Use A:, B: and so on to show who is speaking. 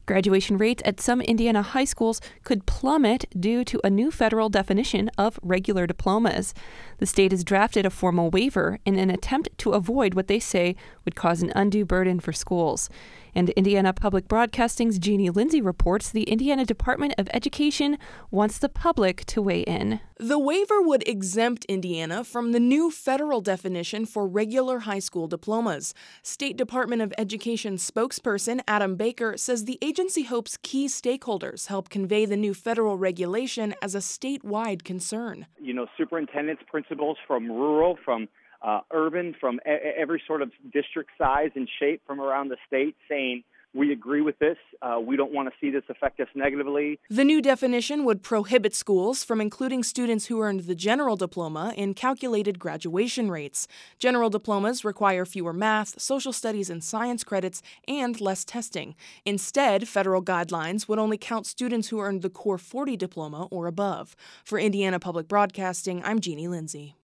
A: Graduation rates at some Indiana high schools could plummet due to a new federal definition of regular diplomas. The state has drafted a formal waiver in an attempt to avoid what they say would cause an undue burden for schools. And Indiana Public Broadcasting's Jeannie Lindsay reports the Indiana Department of Education wants the public to weigh in.
B: The waiver would exempt Indiana from the new federal definition for regular high school diplomas. State Department of Education spokesperson Adam Baker says the agency hopes key stakeholders help convey the new federal regulation as a statewide concern.
C: Superintendents, principals from rural, from urban, from every sort of district size and shape from around the state saying, we agree with this. We don't want to see this affect us negatively.
B: The new definition would prohibit schools from including students who earned the general diploma in calculated graduation rates. General diplomas require fewer math, social studies, and science credits and less testing. Instead, federal guidelines would only count students who earned the Core 40 diploma or above. For Indiana Public Broadcasting, I'm Jeannie Lindsay.